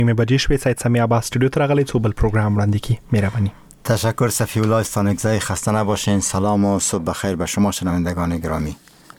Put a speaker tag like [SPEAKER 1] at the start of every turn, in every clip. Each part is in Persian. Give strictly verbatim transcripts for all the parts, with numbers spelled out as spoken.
[SPEAKER 1] می بجې شوې سید سمیع عباس استودیو ته راغلی څو بل پروګرام وړاندې کی مهرباني.
[SPEAKER 2] تشکر صفی الله استانکزی. خسته نباشین. سلام و صبح بخیر به شما شنوندگان گرامی.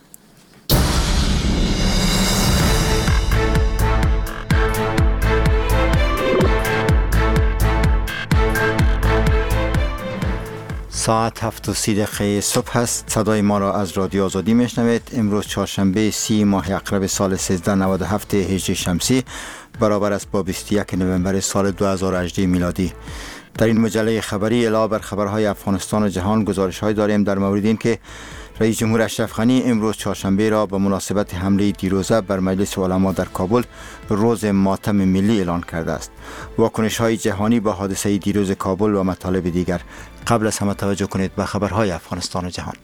[SPEAKER 2] ساعت هفت و سی دقیقه صبح است. صدای ما را از رادیو آزادی میشنوید. امروز چهارشنبه سی ماه اقرب سال سیزده نود و هفت هجری شمسی برابر است با بیست و یک نوامبر سال دو هزار و هجده میلادی. در این مجله خبری علاوه بر خبرهای افغانستان و جهان گزارش‌های داریم در مورد این که رئیس جمهور اشرف غنی امروز چهارشنبه را به مناسبت حمله دیروزه بر مجلس علما در کابل روز ماتم ملی اعلان کرده است. واکنش‌های جهانی با حادثه دیروز کابل و مطالب دیگر. قبل از همه توجه کنید به خبرهای افغانستان و جهان.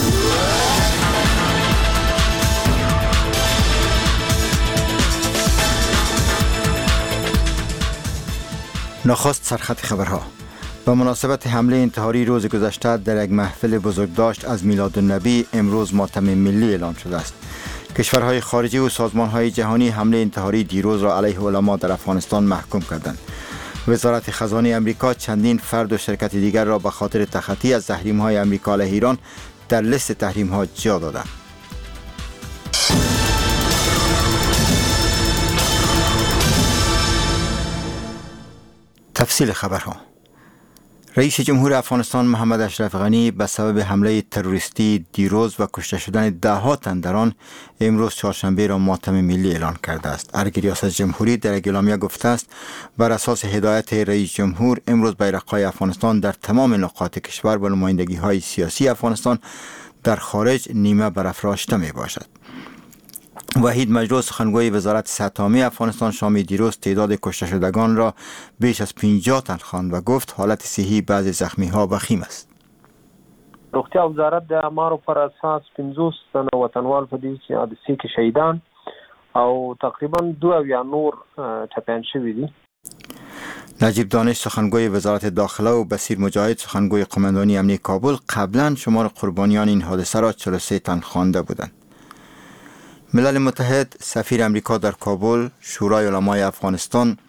[SPEAKER 2] نخست سرخط خبرها. به مناسبت حمله انتحاری روز گذشته در یک محفل بزرگداشت از میلادالنبی امروز ماتم ملی اعلان شده است. کشورهای خارجی و سازمانهای جهانی حمله انتحاری دیروز را علیه علما در افغانستان محکوم کردند. وزارت خزانه امریکا چندین فرد و شرکت دیگر را به خاطر تخطی از تحریم‌های امریکا علیه ایران در لیست تحریم‌ها جا دادند. تفصیل خبرها. رئیس جمهور افغانستان محمد اشرف غنی به سبب حمله تروریستی دیروز و کشته شدن ده ها تن در آن امروز چهارشنبه را ماتم ملی اعلان کرده است. ارگ ریاست جمهوری در اعلامیه گفته است بر اساس هدایت رئیس جمهور امروز بیرق‌های افغانستان در تمام نقاط کشور و نمایندگی‌های سیاسی افغانستان در خارج نیمه برافراشته می باشد. وحید مجروح سخنگوی وزارت صحت عامه افغانستان شام دیروز تعداد کشته شدگان را بیش از پنجاه تن خواند و گفت حالت صحی بعضی زخمی ها وخیم است.
[SPEAKER 3] روغتیا وزارت د امارو پر اساس پنځوس تنه وطنوال په دې حادثه کې شهیدان او تقریبا دو اویا نور ټپیان شوي دي.
[SPEAKER 2] نجیب دانش سخنگوی وزارت داخله و بصیر مجاهد سخنگوی قماندانی امنیه کابل قبلا شمار قربانیان این حادثه را چهل و سه تن خوانده بودند. ملل متحد، سفیر امریکا در کابل، شورای علمای افغانستان،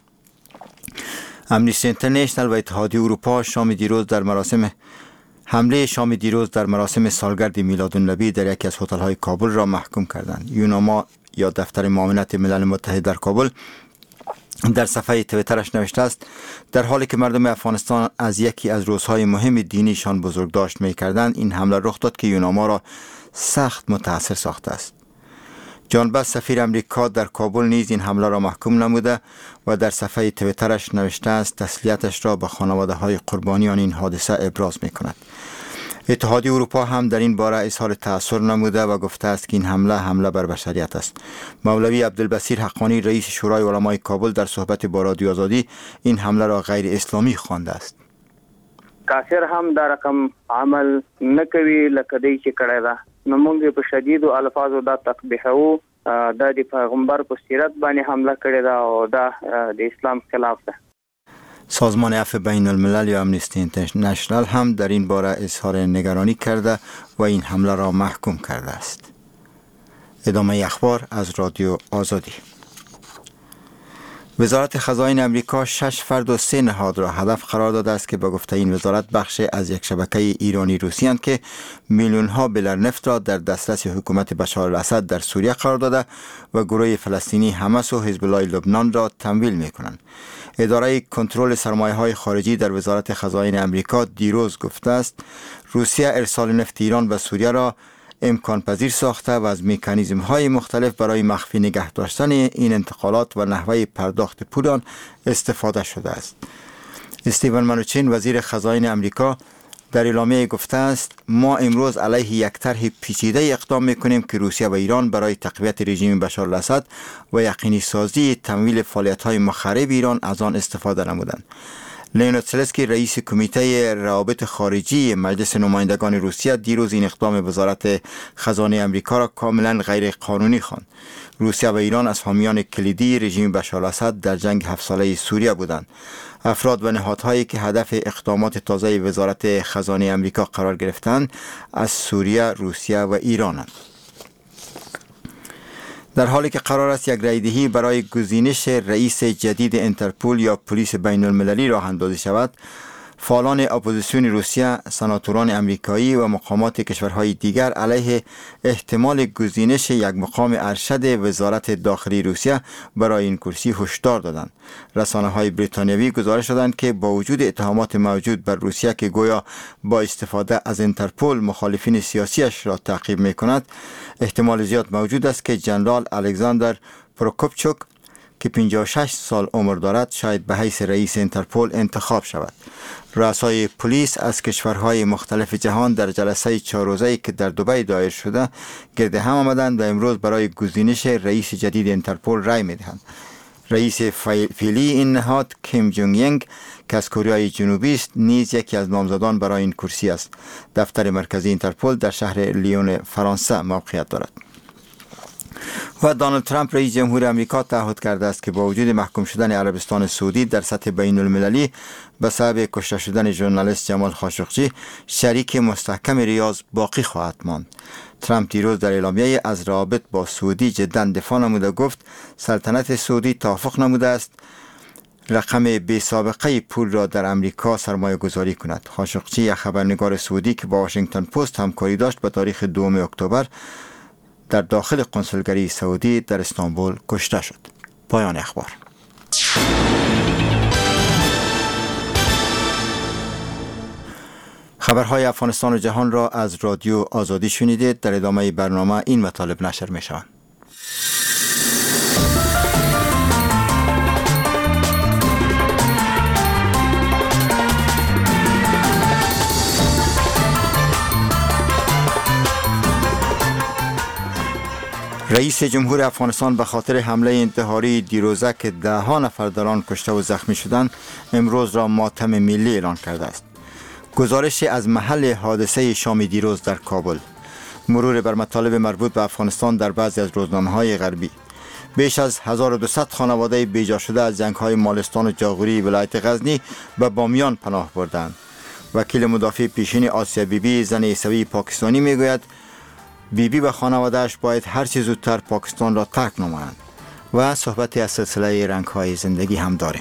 [SPEAKER 2] امنیستی اینترنشنال و اتحادیه اروپا شام دیروز در مراسم حمله شام دیروز در مراسم سالگرد میلادالنبی در یکی از هتل‌های کابل را محکوم کردند. یوناما یا دفتر معاونت ملل متحد در کابل در صفحه توییترش نوشته است در حالی که مردم افغانستان از یکی از روزهای مهم دینیشان بزرگداشت می‌کردند این حمله رخ داد که یوناما را سخت متاثر ساخته است. جان بس سفیر امریکا در کابل نیز این حمله را محکوم نموده و در صفحه توییترش نوشته است تسلیتش را به خانواده های قربانیان این حادثه ابراز می کند. اتحادیه اروپا هم در این باره اظهار تأثیر نموده و گفته است که این حمله حمله بر بشریت است. مولوی عبدالبصیر حقانی رئیس شورای علمای کابل در صحبت با رادیو آزادی این حمله را غیر اسلامی خوانده است.
[SPEAKER 4] کافر هم در رقم عمل نکوي لکه دی چې کړی ده نو موږ په شدید او الفاظو دا تقبیحو دا د پیغمبر په سیرت باندې حمله کړې ده او دا د اسلام خلاف ده.
[SPEAKER 2] سازمان عفو بین الملل یا امنیستی اینترنشنال هم در این باره اظهار نگرانی کرده و این حمله را محکوم کرده است. ادامه اخبار از رادیو آزادی. وزارت خزائن امریکا شش فرد و سه نهاد را هدف قرار داده است که به گفته این وزارت بخش از یک شبکه ایرانی روسی اند که میلیون ها بلر نفت را در دسترس حکومت بشار الاسد در سوریه قرار داده و گروه فلسطینی حماس و حزب الله لبنان را تمویل می کنند. اداره کنترل سرمایه های خارجی در وزارت خزائن امریکا دیروز گفته است روسیه ارسال نفت ایران به سوریه را امکان پذیر ساخته و از مکانیزم های مختلف برای مخفی نگه داشتن این انتقالات و نحوه پرداخت پول آن استفاده شده است. استیون منوچین وزیر خزائن امریکا در اعلامیه گفته است ما امروز علیه یک طرح پیچیده اقدام میکنیم که روسیه و ایران برای تقویت رژیم بشار الاسد و یقینی سازی تمویل فعالیت های مخرب ایران از آن استفاده نمودند. لئونید سلسکی رئیس کمیته روابط خارجی مجلس نمایندگان روسیه دیروز این اقدام وزارت خزانه امریکا را کاملا غیر قانونی خواند. روسیه و ایران از حامیان کلیدی رژیم بشار الاسد در جنگ هفت ساله سوریه بودند. افراد و نهادهایی که هدف اقدامات تازه وزارت خزانه امریکا قرار گرفتند از سوریه، روسیه و ایرانند. در حالی که قرار است یک رایدهی برای گزینش رئیس جدید انترپول یا پلیس بین المللی راه اندازی شود، فعالان اپوزیسیون روسیه، سناتوران امریکایی و مقامات کشورهای دیگر علیه احتمال گزینش یک مقام ارشد وزارت داخلی روسیه برای این کرسی هشدار دادند. رسانه‌های بریتانیایی گزارش دادند که با وجود اتهامات موجود بر روسیه که گویا با استفاده از انترپول مخالفین سیاسیش را تعقیب می‌کند، احتمال زیاد موجود است که جنرال الکساندر پروکوپچوک که پنجاه و شش سال عمر دارد شاید به حیث رئیس انترپول انتخاب شود. رؤسای پلیس از کشورهای مختلف جهان در جلسه چهار روزه‌ای که در دبی دایر شده گرد هم آمدند و امروز برای گزینش رئیس جدید انترپول رای می‌دهند. رئیس فعلی این نهاد کیم جونگ ینگ که از کره جنوبی است نیز یکی از نامزدان برای این کرسی است. دفتر مرکزی انترپول در شهر لیون فرانسه موقعیت دارد. و دونالد ترامپ رئیس جمهور آمریکا تعهد کرده است که با وجود محکوم شدن عربستان سعودی در سطح بین المللی به سبب کشته شدن ژورنالیست جمال خاشقچی، شریک مستحکم ریاض باقی خواهد ماند. ترامپ دیروز در اعلامیه از روابط با سعودی جداً دفاع نموده گفت سلطنت سعودی توافق نموده است رقم بی سابقه پول را در امریکا سرمایه گذاری کند. خاشقچی، یک خبرنگار سعودی که با واشنگتن پست همکاری داشت، به تاریخ دوم اکتبر در داخل کنسولگری سعودی در استانبول کشته شد. پایان اخبار. خبرهای افغانستان و جهان را از رادیو آزادی شنیدید. در ادامه برنامه این مطالب نشر می شوند. رئیس جمهور افغانستان به خاطر حمله انتحاری دیروزه که ده ها نفر در آن کشته و زخمی شدند امروز را ماتم ملی اعلان کرده است. گزارش از محل حادثه شام دیروز در کابل، مرور بر مطالب مربوط به افغانستان در بعضی از روزنامه‌های غربی. بیش از هزار و دویست خانواده بیجا شده از جنگ‌های مالستان و جاغوری ولایت غزنی به بامیان پناه بردند. وکیل مدافع پیشین آسیا بیبی، زن عیسوی پاکستانی، میگوید بیبی و خانواده‌اش باید هر چه زودتر پاکستان را ترک نمایند. و صحبتی از سلسله رنگ‌های زندگی هم داریم.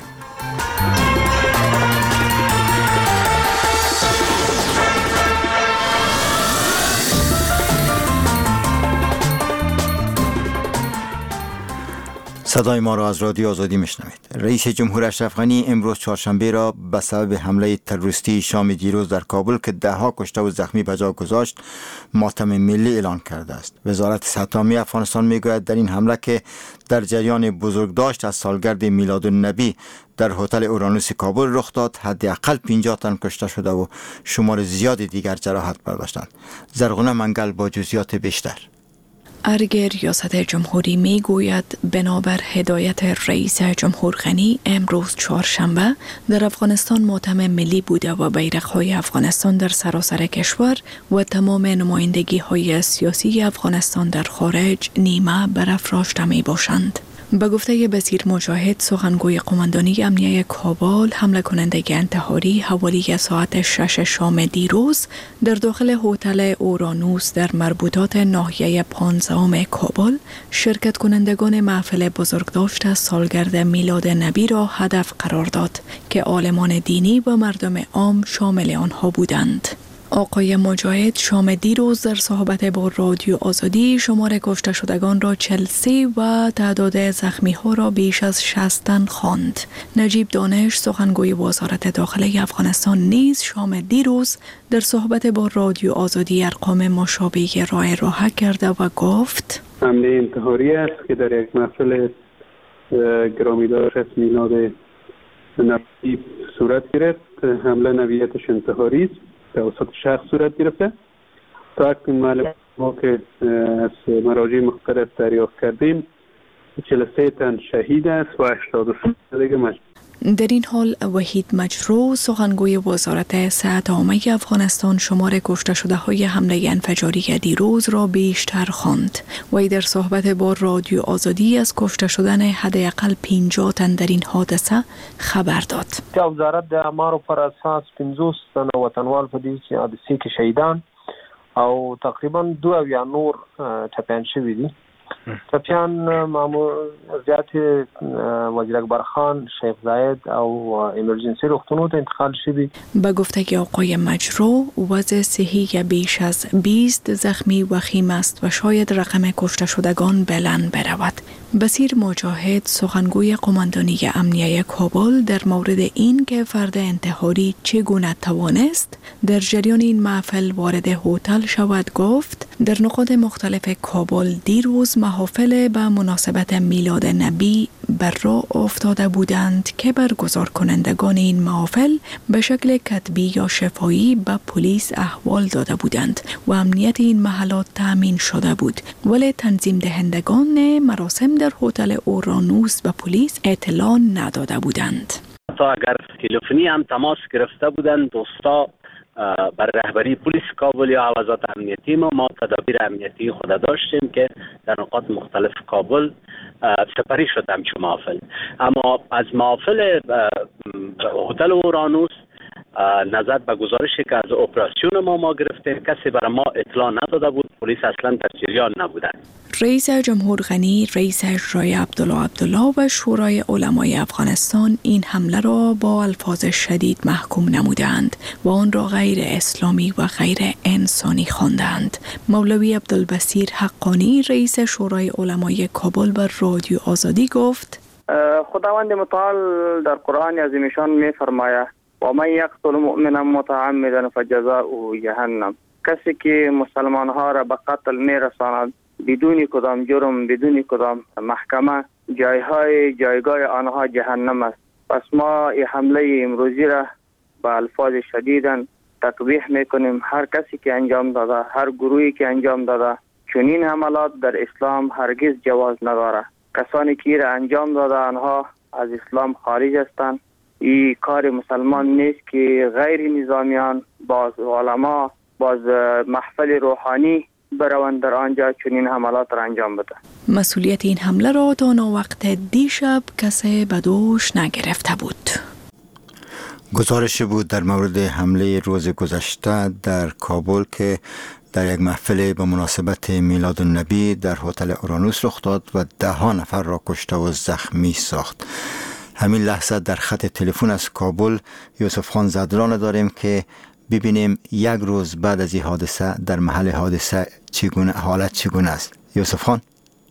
[SPEAKER 2] صدای ما را از رادیو آزادی میشنوید. رئیس جمهور اشرف غنی امروز چهارشنبه را به سبب حمله تروریستی شام دیروز در کابل که ده ها کشته و زخمی به جا گذاشت ماتم ملی اعلان کرده است. وزارت صحت عامه افغانستان میگوید در این حمله که در جریان بزرگداشت از سالگرد میلادالنبی در هتل اورانوس کابل رخ داد، حداقل پنجاه تن کشته شده و شمار زیاد دیگر جراحت برداشتند. زرغونه منگل با جزئیات بیشتر.
[SPEAKER 5] ارگ ریاست جمهوری می گوید بنابر هدایت رئیس جمهور غنی امروز چهارشنبه در افغانستان ماتم ملی بوده و بیرق‌های افغانستان در سراسر کشور و تمام نمایندگی‌های سیاسی افغانستان در خارج نیمه برافراشته می باشند. به گفته بصیر مجاهد، سخنگوی قماندانی امنیه کابل، حمله کننده انتحاری حوالی ساعت شش شام دیروز در داخل هتل اورانوس در مربوطات ناحیه پانزدهم کابل شرکت کنندگان محفل بزرگداشت از سالگرد میلاد نبی را هدف قرار داد که عالمان دینی و مردم عام شامل آنها بودند. آقای مجاهد شام دیروز در صحبت با رادیو آزادی شمار کشته شدگان را چهل و سه و تعداد زخمی ها را بیش از شصت تن خواند. نجیب دانش، سخنگوی وزارت داخلی افغانستان، نیز شام دیروز در صحبت با رادیو آزادی ارقام مشابهی را ارائه کرده و گفت
[SPEAKER 6] حمله انتحاری است که در یک محفل گرامیدار میلاد نبی صورت گرفت. حمله نوعیتش انتحاری است، توسط شخص صورت گرفته. تا اکنون معلومات ما که از مراجع مختلف دریافت کردیم چهل و سه تن شهید است و هشتاد و سه دیگه مجروح.
[SPEAKER 5] در این حال وحید مجروح، سخنگوی وزارت صحت عامه افغانستان، شمار کشته شده های حمله انفجاری دیروز را بیشتر خواند. وی در صحبت با رادیو آزادی از کشته شدن حداقل پنجاه تن در این حادثه خبر داد.
[SPEAKER 3] وزارت د امارو پر اساس پنځوس تنه وطنوال په دې حادثه کې شهیدان او تقریبا دو اویا نور ټپیان شوي دي. ټپیان معمول زیات وزیر اکبر خان، شیخ زاید او ایمرجنسی روغتونو ته انتقال شدی.
[SPEAKER 5] به گفته آقای مجرو وضع صحی بیش از بیست زخمی و خیم است و شاید رقم کشته شدگان بلند برود. بصیر مجاهد سخنگوی قماندانی امنیه کابل در مورد این که فرد انتحاری چگونه توانست در جریان این محفل وارد هتل شود گفت در نقاط مختلف کابل دیروز محافل به مناسبت میلاد نبی بر راه افتاده بودند که برگزار کنندگان این محافل به شکل کتبی یا شفاهی به پلیس احوال داده بودند و امنیت این محلات تأمین شده بود، ولی تنظیم دهندگان مراسم در هتل اورانوس به پلیس اطلاع نداده بودند.
[SPEAKER 7] تا اگر تلفنی هم تماس گرفته بودند دوستا بر رهبری پلیس کابل یا عوضات امنیتی ما ما تدابیر امنیتی خود داشتیم که در نقاط مختلف کابل سپری شد همچون محافل. اما از محافل هتل اورانوس نظر به گزارشی که از اپراسیون ما ما گرفتیم کسی برای ما اطلاع نداده بود، پلیس اصلا در جریان نبودند.
[SPEAKER 5] رئیس جمهور غنی، رئیس اجرایی عبدالله عبدالله و شورای علمای افغانستان این حمله را با الفاظ شدید محکوم نمودند و آن را غیر اسلامی و غیر انسانی خواندند. مولوی عبدالبصیر حقانی، رئیس شورای علمای کابل بر رادیو آزادی گفت:
[SPEAKER 4] خداوند متعال در قرآن عظیم شان می فرماید و من یقتل مؤمنا متعمدا فجزاؤه جهنم. کسی که مسلمان ها را به قتل می رساند بدون کدام جرم، بدون کدام محکمه، جایهای جایگاه آنها جهنم است. پس ما این حمله امروزی را با الفاظ شدیداً تقبیح میکنیم. هر کسی که انجام داده، هر گروهی که انجام داده، چنین حملات در اسلام هرگز جواز نداره. کسانی که را انجام داده آنها از اسلام خارج هستند. این کار مسلمان نیست که غیر نظامیان باز علما باز محفل روحانی بروند در آنجا چنین حملات را انجام بده.
[SPEAKER 5] مسئولیت این حمله را تا وقت دیشب کسی به دوش نگرفته بود.
[SPEAKER 2] گزارش بود در مورد حمله روز گذشته در کابل که در یک محفل به مناسبت میلاد النبی در هتل اورانوس رخ داد و ده ها نفر را کشته و زخمی ساخت. همین لحظه در خط تلفن از کابل یوسف خان زدران داریم که ببینیم یک روز بعد از این حادثه در محل حادثه چگونه حالت چگونه است. یوسف خان.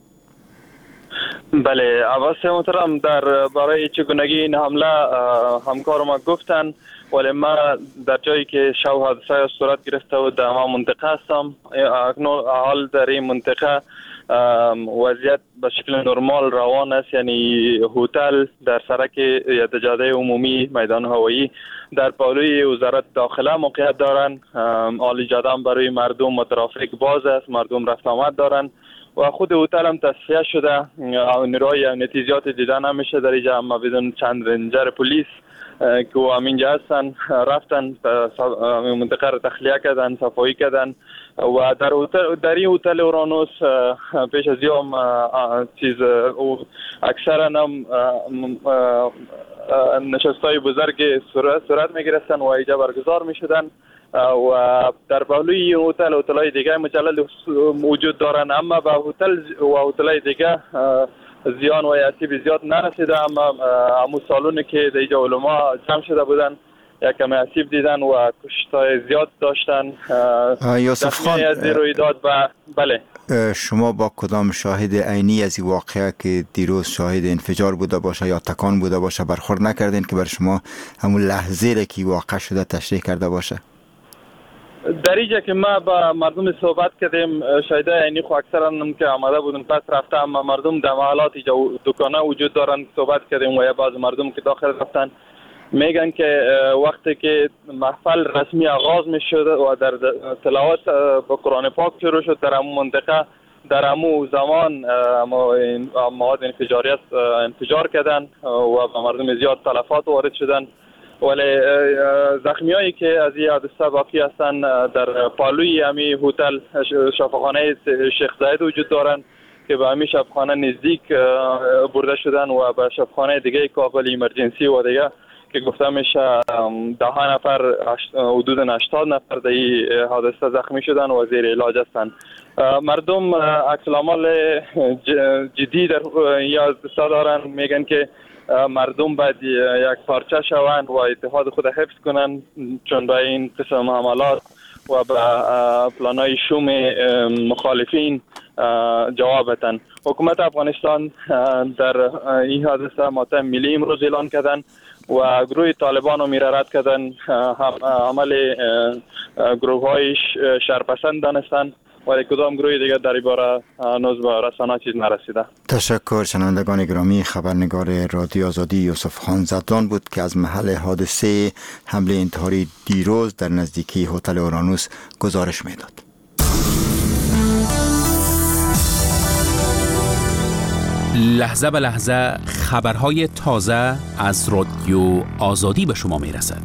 [SPEAKER 8] بله، عباس محترم، در برای چگونگی این حمله همکار ما گفتن، ولی ما در جایی که شو حادثه صورت گرفته و در ما منطقه هستم. اکنون حال در این منطقه وضعیت به شکل نرمال روان است، یعنی هتل در سرک جاده عمومی میدان هوایی در پالوی وزارت داخله موقعیت دارند. عالی جاده هم برای مردم و ترافیک باز است، مردم رفت آمد دارند و خود هتل هم تصفیه شده. نیروهای امنیتی زیاد دیده نمیشه در اینجا، اما بدون چند رنجر پلیس که همینجا هستن رفتن منطقه را تخلیه کردن، صفایی کردن و در هتل در این هتل اورانوس پیش از یوم چیز اکثرا هم نشستای بزرگ صورت میگرفتن و اینجا برگزار میشدن و در پهلوی هتل هتل‌های دیگه مجلل وجود دارن، اما به هتل و هتل‌های دیگه زیان و آسیب زیاد نرسیده. اما همون سالونی که در اینجا علما جمع شده بودن یک کمی آسیب دیدن و کشتای زیاد داشتن.
[SPEAKER 2] یوسف خان،
[SPEAKER 8] و بله،
[SPEAKER 2] شما با کدام شاهد عینی از این واقعه که دیروز شاهد انفجار بوده باشه یا تکان بوده باشه برخورد نکردین که بر شما همون لحظه که واقع شده تشریح کرده باشه؟
[SPEAKER 8] در اینجا که ما با مردم صحبت کردیم، شاهده عینی خو اکثرا هم که آمده بودن پس رفته، اما مردم در محلات اینجا دکانه وجود دارن صحبت کردیم و یا بعض مردم که داخل رفتن میگن که وقتی که محفل رسمی آغاز می شد و در تلاوت با قرآن پاک شروع شد در همون منطقه، در همون زمان مواد انفجاری است انفجار کردن و به مردم زیاد تلفات وارد شدن. ولی زخمی هایی که از این حادثه باقی هستن در پالوی همی هتل شفاخانه شیخ زاید وجود دارن که به همی شفاخانه نزدیک برده شدن و به شفاخانه دیگه کابل ایمرجنسی و دیگه که گفته میشه ده نفر حدود هشتاد نفر در این حادثه زخمی شدن و زیر علاج هستند. مردم عکس العمل جدی در این حادثه دارن، میگن که مردم باید یک پارچه شوند و اتحاد خود حفظ کنند، چون به این قسم حملات و به پلانای شوم مخالفین جواب بدن. حکومت افغانستان در این حادثه ماتم ملی امروز اعلان کردن و گروه طالبان رو میرارت کردن، عمل گروه های شرپسند دانستن، ولی کدام گروه دیگر در این باره هنوز به رسانه چیز نرسیده.
[SPEAKER 2] تشکر. شنوندگان گرامی، خبرنگار رادیو آزادی یوسف خان زدان بود که از محل حادثه حمله انتحاری دیروز در نزدیکی هتل اورانوس گزارش میداد.
[SPEAKER 9] لحظه به لحظه خبرهای تازه از رادیو آزادی به شما میرسد.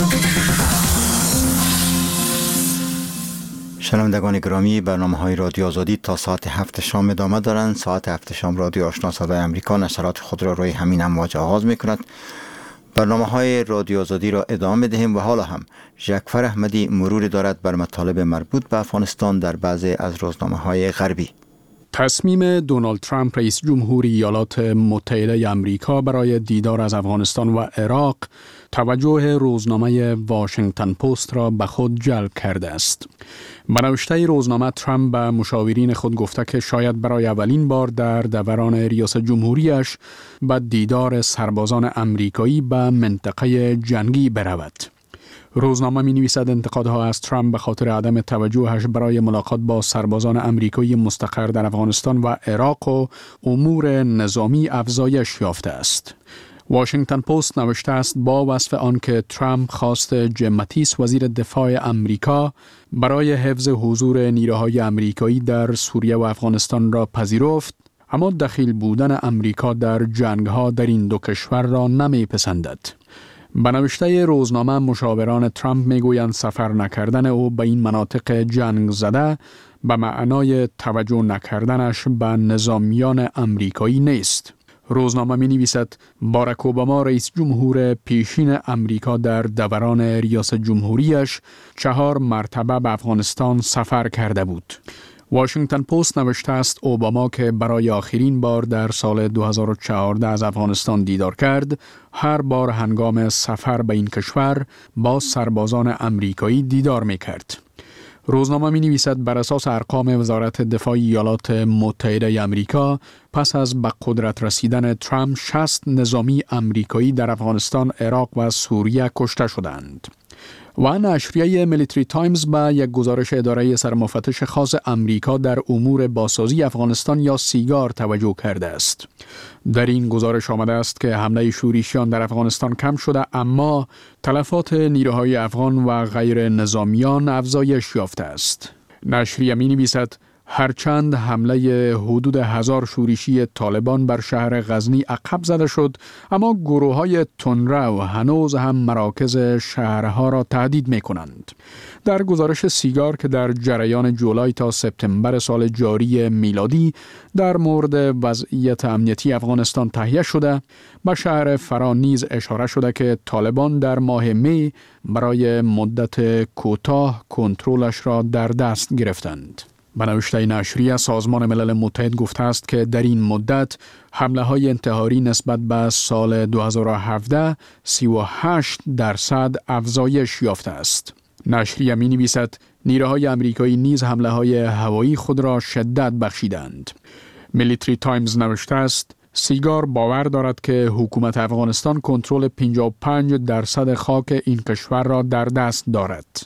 [SPEAKER 2] شنوندگان گرامی، برنامه‌های رادیو آزادی تا ساعت هفت شام ادامه دارند. ساعت هفت شام رادیو آشنا صدای امریکا نشرات خود را روی همین امواج آغاز می‌کند. برنامه‌های رادیو آزادی را ادامه می‌دهیم و حالا هم ژکفر احمدی مروری دارد بر مطالب مربوط به افغانستان در بعضی از روزنامه‌های غربی.
[SPEAKER 10] تصمیم دونالد ترامپ رئیس جمهور ایالات متحده آمریکا برای دیدار از افغانستان و عراق توجه روزنامه واشنگتن پست را به خود جلب کرده است. به نوشته روزنامه، ترامپ به مشاورین خود گفته که شاید برای اولین بار در دوران ریاست جمهوریش به دیدار سربازان آمریکایی به منطقه جنگی برود. روزنامه می نویسد انتقادها از ترامپ به خاطر عدم توجهش برای ملاقات با سربازان آمریکایی مستقر در افغانستان و عراق و امور نظامی افزایش یافته است. واشنگتن پست نوشته است با وصف آنکه ترامپ خواست جیم ماتیس وزیر دفاع آمریکا برای حفظ حضور نیروهای آمریکایی در سوریه و افغانستان را پذیرفت، اما دخیل بودن آمریکا در جنگ‌ها در این دو کشور را نمی‌پسندد. به نوشته روزنامه، مشاوران ترامپ میگویند سفر نکردن او به این مناطق جنگ زده به معنای توجه نکردنش به نظامیان آمریکایی نیست. روزنامه می نویسد باراک اوباما رئیس جمهور پیشین آمریکا در دوران ریاست جمهوریش چهار مرتبه به افغانستان سفر کرده بود. واشنگتن پست نوشته است اوباما که برای آخرین بار در سال دو هزار و چهارده از افغانستان دیدار کرد، هر بار هنگام سفر به این کشور با سربازان آمریکایی دیدار می کرد. روزنامه می نویسد بر اساس ارقام وزارت دفاع ایالات متحده آمریکا، پس از به قدرت رسیدن ترامپ شصت نظامی آمریکایی در افغانستان، عراق و سوریه کشته شدند. و نشریه میلیتری تایمز به یک گزارش اداره سرمفتش خاص آمریکا در امور بازسازی افغانستان یا سیگار توجه کرده است. در این گزارش آمده است که حمله شورشیان در افغانستان کم شده، اما تلفات نیروهای افغان و غیر نظامیان افزایش یافته است. نشریه می نویسد هرچند حمله حدود هزار شورشی طالبان بر شهر غزنی عقب زده شد، اما گروه‌های تندرو هنوز هم مراکز شهرها را تهدید می‌کنند. در گزارش سیگار که در جریان جولای تا سپتامبر سال جاری میلادی در مورد وضعیت امنیتی افغانستان تهیه شده، به شهر فرا نیز اشاره شده که طالبان در ماه می برای مدت کوتاه کنترلش را در دست گرفتند. به نوشته نشریه، سازمان ملل متحد گفته است که در این مدت حمله های انتحاری نسبت به سال دو هزار و هفده سی و هشت درصد افزایش یافته است. نشریه می نویسد نیروهای آمریکایی نیز حمله های هوایی خود را شدت بخشیدند. میلیتری تایمز نوشته است سیگار باور دارد که حکومت افغانستان کنترل پنجاه و پنج درصد خاک این کشور را در دست دارد.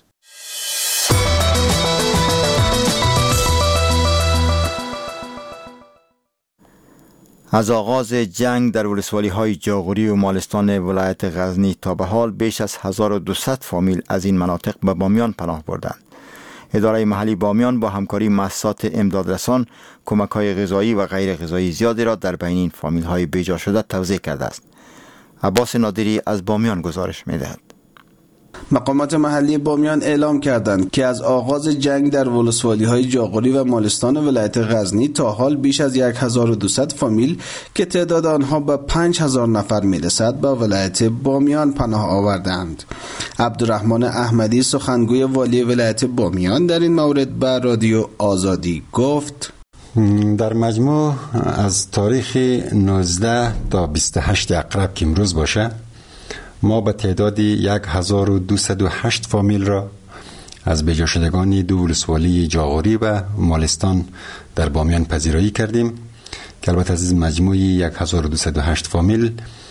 [SPEAKER 2] از آغاز جنگ در ولسوالی‌های جاغوری و مالستان ولایت غزنی تا به حال بیش از هزار و دویست فامیل از این مناطق به بامیان پناه بردند. اداره محلی بامیان با همکاری مؤسسات امدادرسان کمک‌های غذایی و غیر غذایی زیادی را در بین این فامیل‌های بیجا شده توزیع کرده است. عباس نادری از بامیان گزارش می‌دهد.
[SPEAKER 11] مقامات محلی بامیان اعلام کردند که از آغاز جنگ در ولسوالی‌های جاغوری و مالستان ولایت غزنی تا حال بیش از هزار و دویست فامیل که تعداد آنها به پنج هزار نفر میرسد به ولایت بامیان پناه آوردند. عبدالرحمن احمدی سخنگوی والی ولایت بامیان در این مورد به رادیو آزادی گفت:
[SPEAKER 12] در مجموع از تاریخ نوزده تا بیست و هشت اقرب که امروز باشه، ما به تعداد هزار و دویست و هشت فامیل را از بجا شدگان دو ولسوالی جاغوری و مالستان در بامیان پذیرایی کردیم که البته از مجموع هزار و دویست و هشت فامیل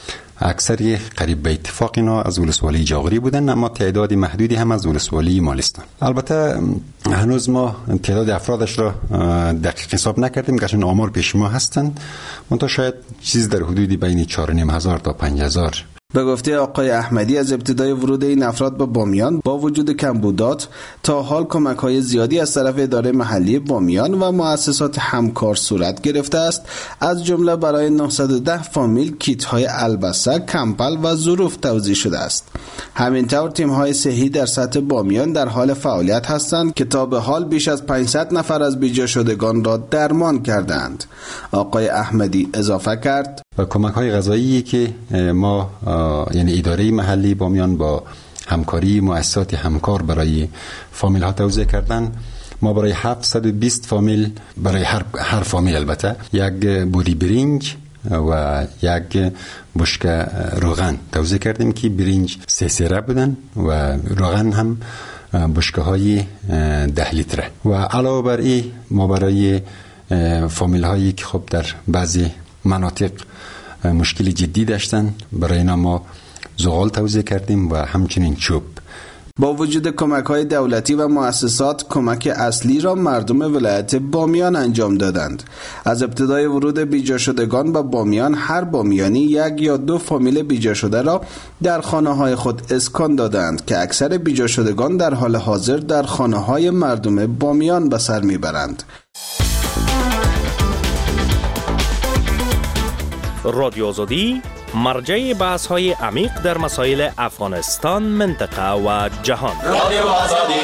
[SPEAKER 12] اکثر قریب به اتفاق اینا از ولسوالی جاغوری بودن، اما تعداد محدودی هم از ولسوالی مالستان. البته هنوز ما تعداد افرادش را دقیق حساب نکردیم که آمار پیش ما هستند، منتها شاید چیز در حدودی بین چهار و نیم هزار تا پنج هزار.
[SPEAKER 11] به گفته آقای احمدی از ابتدای ورود این افراد به بامیان با وجود کمبودات تا حال کمک‌های زیادی از طرف اداره محلی بامیان و مؤسسات همکار صورت گرفته است، از جمله برای نهصد و ده فامیل کیت‌های البسه، کمپل و ظروف توزیع شده است. همینطور تیم‌های صحی در سطح بامیان در حال فعالیت هستند که تا به حال بیش از پانصد نفر از بیجا شدگان را درمان کردند. آقای احمدی اضافه کرد:
[SPEAKER 12] و کمک‌های غذایی که ما یعنی اداره محلی بامیان با همکاری مؤسسات همکار برای فامیل ها توزیع کردن، ما برای هفتصد و بیست فامیل، برای هر هر فامیل البته یک بوری برنج و یک بشکه روغن توزیع کردیم که برنج سه سیره بودن و روغن هم بشکه های ده لیتره. و علاوه بر این ما برای فامیل هایی که خب در بعضی مناطق مشکلی جدی داشتن، برای اینا ما زغال توزیع کردیم و همچنین چوب.
[SPEAKER 11] با وجود کمک‌های دولتی و مؤسسات، کمک اصلی را مردم ولایت بامیان انجام دادند. از ابتدای ورود بیجا شدگان به بامیان، هر بامیانی یک یا دو فامیل بیجا شده را در خانه‌های خود اسکان دادند که اکثر بیجا شدگان در حال حاضر در خانه‌های مردم بامیان به سر میبرند.
[SPEAKER 13] رادیو آزادی مرجع بحث های عمیق در مسائل افغانستان، منطقه و جهان. رادیو آزادی.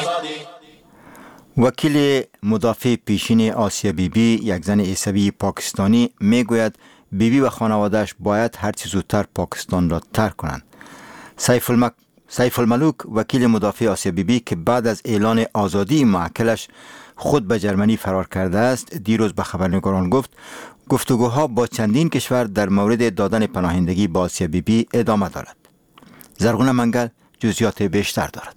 [SPEAKER 2] وکیل مدافع پیشین آسیا بیبی، یک زن عیسوی پاکستانی، میگوید بیبی و خانوادهش باید هر چه زودتر پاکستان را ترک کنند. سیف المک سیف الملوک، وکیل مدافع آسیا بیبی که بعد از اعلان آزادی موکلش خود به جرمنی فرار کرده است، دیروز به خبرنگاران گفت گفتگوها با چندین کشور در مورد دادن پناهندگی با آسیا بیبی ادامه دارد. زرغونه منگل جزئیات بیشتر دارد.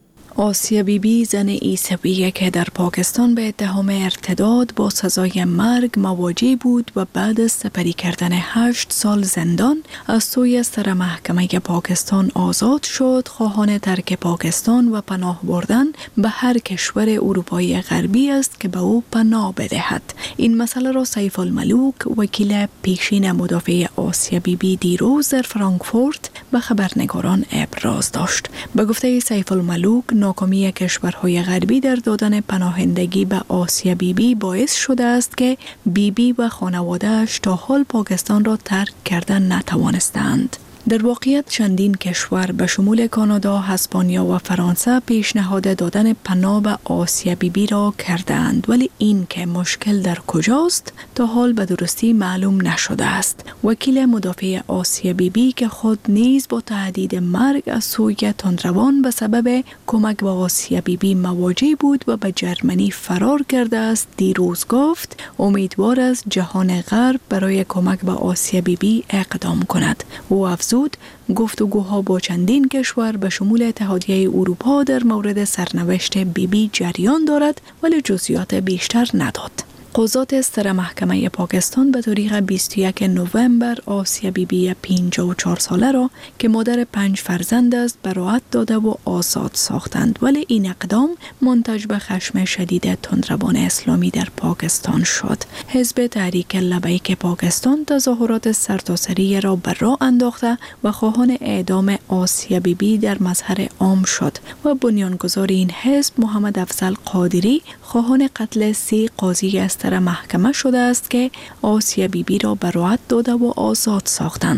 [SPEAKER 5] آسیا بیبی زن عیسویه که در پاکستان به اتهام ارتداد با سزای مرگ مواجه بود و بعد از سپری کردن هشت سال زندان از سوی سر محکمه پاکستان آزاد شد، خواهان ترک پاکستان و پناه بردن به هر کشور اروپایی غربی است که به او پناه بدهد. این مسئله را سیف الملوک، وکیل پیشین مدافع آسیا بیبی، دیروز در فرانکفورت به خبرنگاران ابراز داشت. به گفته سیف الملوک، ناکامی کشورهای غربی در دادن پناهندگی به آسیا بیبی باعث شده است که بیبی و خانواده‌اش تا حال پاکستان را ترک کردن نتوانستند. در واقعیت چندین کشور به شمول کانادا، اسپانیا و فرانسه پیشنهاد دادن پناه به آسیا بیبی را کردند، ولی این که مشکل در کجاست تا حال به درستی معلوم نشده است. وکیل مدافع آسیا بیبی که خود نیز با تهدید مرگ از سوی تندروان به سبب کمک به آسیا بیبی مواجه بود و به جرمنی فرار کرده است، دیروز گفت امیدوار است جهان غرب برای کمک به آسیا بیبی اقدام کند. او افزود گفتگوها با چندین کشور به شمول اتحادیه اروپا در مورد سرنوشت بیبی جریان دارد، ولی جزئیات بیشتر نداد. قضات سر محکمه پاکستان به تاریخ بیست و یکم نوامبر آسیا بیبی پنجاه و چهار ساله را که مادر پنج فرزند است براءت داده و آزاد ساختند، ولی این اقدام منتج به خشم شدید تندروان اسلامی در پاکستان شد. حزب تحریک لبیک پاکستان تظاهرات سرتاسری را بر راه انداخته و خواهان اعدام آسیا بیبی در مظهر عام شد و بنیانگذار این حزب محمد افضل قادری خواهان قتل سی قاضی است محکمه شده است که آسیا بیبی را براءت داده و آزاد ساختند.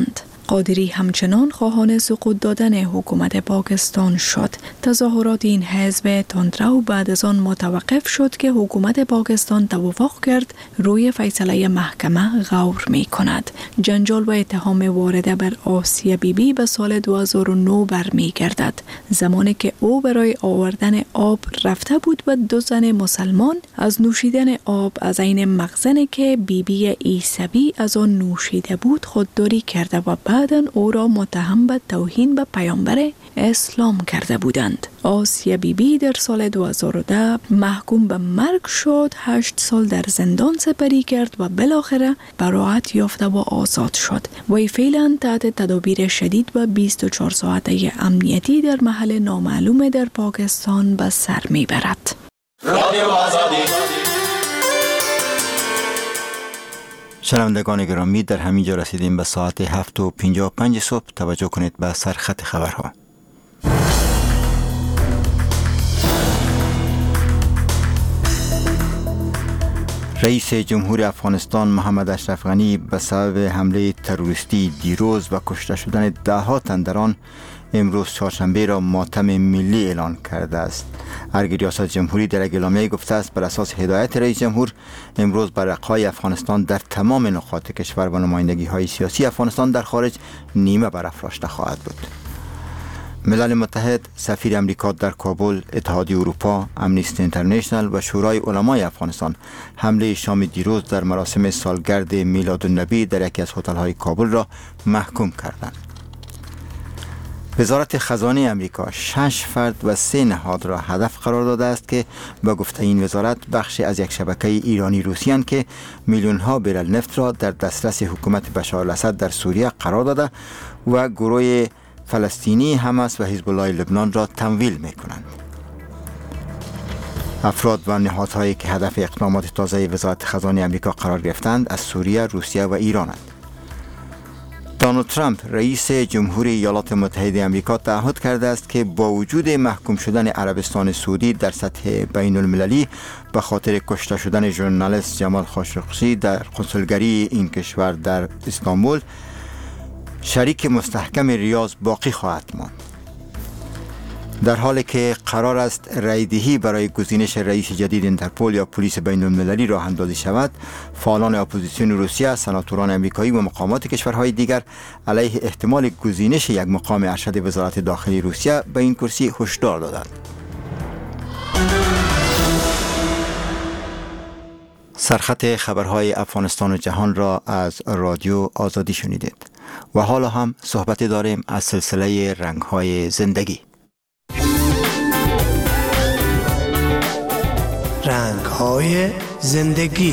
[SPEAKER 5] قادری همچنان خواهان سقوط دادن حکومت پاکستان شد. تظاهرات این حزب تندرو بعد از آن متوقف شد که حکومت پاکستان توافق کرد روی فیصله محکمه غور می کند. جنجال و اتهام وارده بر آسیه بیبی به سال دو هزار و نه برمی گردد، زمانی که او برای آوردن آب رفته بود و دو زن مسلمان از نوشیدن آب از این مخزنی که بیبی عیسوی از آن نوشیده بود خودداری کرده و بعداً او را متهم به توهین به پیامبر اسلام کرده بودند. آسیه بیبی در سال دو هزار و ده محکوم به مرگ شد، هشت سال در زندان سپری کرد و بالاخره براءت یافته و آزاد شد. وی فعلا تحت تدابیر شدید و بیست و چهار ساعته امنیتی در محل نامعلوم در پاکستان به سر میبرد.
[SPEAKER 2] شنوندگان گرامی، در همینجا رسیدیم به ساعت هفت و پنجاه و پنج صبح. توجه کنید به سرخط خبرها. رئیس جمهور افغانستان محمد اشرف غنی به سبب حمله تروریستی دیروز و کشته شدن ده ها تن در آن امروز چهارشنبه را ماتم ملی اعلان کرده است. ارگ ریاست جمهوری در اعلامیه گفته است بر اساس هدایت رئیس جمهور امروز برقای افغانستان در تمام نقاط کشور و نمایندگی های سیاسی افغانستان در خارج نیمه برافراشته خواهد بود. ملل متحد، سفیر امریکا در کابل، اتحادیه اروپا، امنیستی اینترنشنال و شورای علمای افغانستان حمله شام دیروز در مراسم سالگرد میلادالنبی در یکی از هتل‌های کابل را محکوم کردند. وزارت خزانه امریکا شش فرد و سه نهاد را هدف قرار داده است که به گفته این وزارت بخشی از یک شبکه ایرانی روسیان که میلیون ها برل نفت را در دسترس حکومت بشار الاسد در سوریه قرار داده و گروه فلسطینی حماس و حزب الله لبنان را تمویل می کنند. افراد و نهادهایی که هدف اقدامات تازه وزارت خزانه امریکا قرار گرفتند از سوریه، روسیه و ایرانند. دونالد ترامپ رئیس جمهوری ایالات متحده آمریکا تعهد کرده است که با وجود محکوم شدن عربستان سعودی در سطح بین المللی به خاطر کشته شدن ژورنالیست جمال خاشقچی در قنصلگری این کشور در استانبول، شریک مستحکم ریاض باقی خواهد ماند. در حالی که قرار است رایدهی برای گزینش رئیس جدید اینترپول یا پلیس بین المللی راه اندازی شود، فعالان اپوزیسیون روسیه، سناتوران آمریکایی و مقامات کشورهای دیگر علیه احتمال گزینش یک مقام ارشد وزارت داخلی روسیه به این کرسی هشدار دادند. سرخط خبرهای افغانستان و جهان را از رادیو آزادی شنیدید و حالا هم صحبت داریم از سلسله رنگ‌های زندگی.
[SPEAKER 14] رنگ‌های زندگی.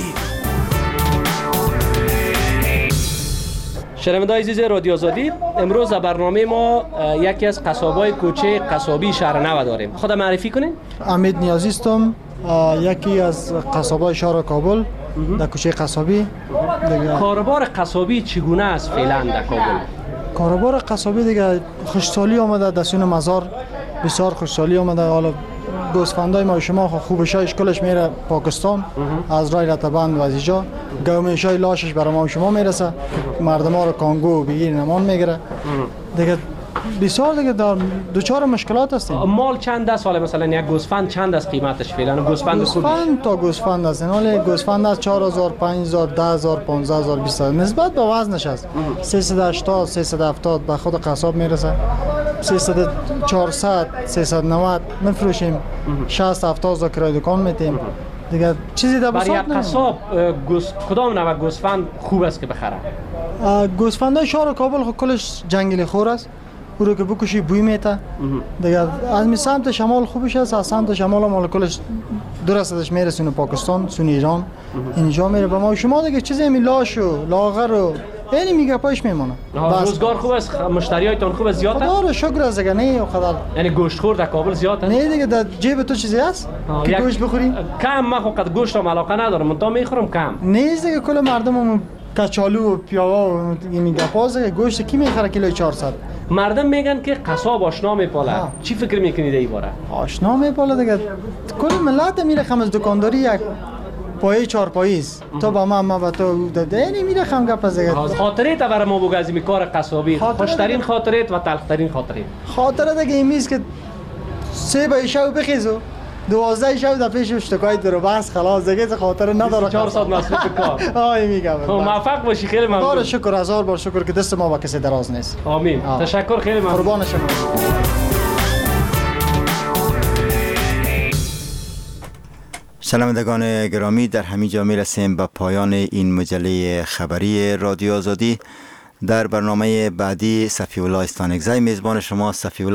[SPEAKER 15] شنوندگان عزیز رادیو آزادی، امروز در برنامه ما یکی از قصابای کوچه قصابی شهر نو داریم. خود معرفی کنین؟
[SPEAKER 16] امید نیازی هستم، یکی از قصابای شهر کابل در کوچه قصابی.
[SPEAKER 15] کاروبار قصابی چگونه است فعلا در کابل؟
[SPEAKER 16] کاروبار قصابی دیگه خوشسالی آمده، دستون مزار بسیار خوشسالی آمده. حالا گوسفندای ما شما خوبش های اشکالش میره پاکستان از رای رتبند و از اینجا گومیش های لاشش برای ما شما میرسه، مردم ها رو کانگو بگیر نمان میگیره دیگه. بسیار دیگه در دوچار مشکلات هستیم.
[SPEAKER 15] مال چند است سال مثلا یک گوسفند چند است قیمتش فعلا؟ گوسفند
[SPEAKER 16] گوسفند تا گوسفند است، ولی گوسفند از چهار هزار، پنج هزار، ده هزار، پانزده هزار، بیست هزار نسبت به وزنش است. سیصد و هشتاد، سیصد و هفتاد به خود قصاب میرسه. سیصد و چهارصد، سیصد و نود میفروشیم. شصت هفتاد هزار کرایه دکان میتیم. دیگه چیزی در بساط
[SPEAKER 15] برای قصاب گوس... کدام نوع گوسفند خوب است که بخره؟
[SPEAKER 16] گوسفندای شهر کابل خود کلش جنگلی خور است. او رو که بکشی بوی میته دیگه. از می سمت شمال خوبش است، از سمت شمال هم مال کلش درستش میرسونه پاکستان، سون ایران، اینجا میره به ما شما دیگه. چیزی می لاش و لاغر و یعنی میگه پایش میمونه.
[SPEAKER 15] روزگار خوب است، مشتریایتون خوب است، زیاد است؟
[SPEAKER 16] خدا رو شکر است دیگه. نه خدا،
[SPEAKER 15] یعنی گوشت خور در کابل زیاد است؟
[SPEAKER 16] نه دیگه. در جیب تو چیزی هست که یک... گوشت بخوری؟
[SPEAKER 15] کم. من خود گوشت هم علاقه ندارم، من تا میخورم کم.
[SPEAKER 16] نه دیگه کل مردم هم کچالو و پیاوا و میگه پازه گوشت کی میخره کیلو چهارصد.
[SPEAKER 15] مردم میگن که قصاب آشنا میپاله، چی فکر میکنید ای باره؟
[SPEAKER 16] آشنا میپاله دیگه. کل ملت میره خمس دکانداری یک پای چهار پاییز تو با من ما با تو دادی میره خم گپ از دیگه
[SPEAKER 15] خاطره تا برای ما بگو از این کار قصابی خوشترین خاطره و تلخترین خاطره
[SPEAKER 16] خاطره دیگه این میز که سه به شب بخیزو دوازده شب در پیش اشتکای درو بس خلاص دیگه خاطره نداره
[SPEAKER 15] چهار ساعت مصروف کار
[SPEAKER 16] آی میگم
[SPEAKER 15] موفق باشی خیلی ممنون
[SPEAKER 16] بار شکر هزار بار شکر که دست ما با کسی دراز نیست
[SPEAKER 15] آمین تشکر خیلی ممنون
[SPEAKER 16] قربان شما
[SPEAKER 2] شنوندگان گرامی در همین جا میرسیم به پایان این مجله خبری رادیو آزادی. در برنامه بعدی صفی الله استانکزی میزبان شما. صفی الله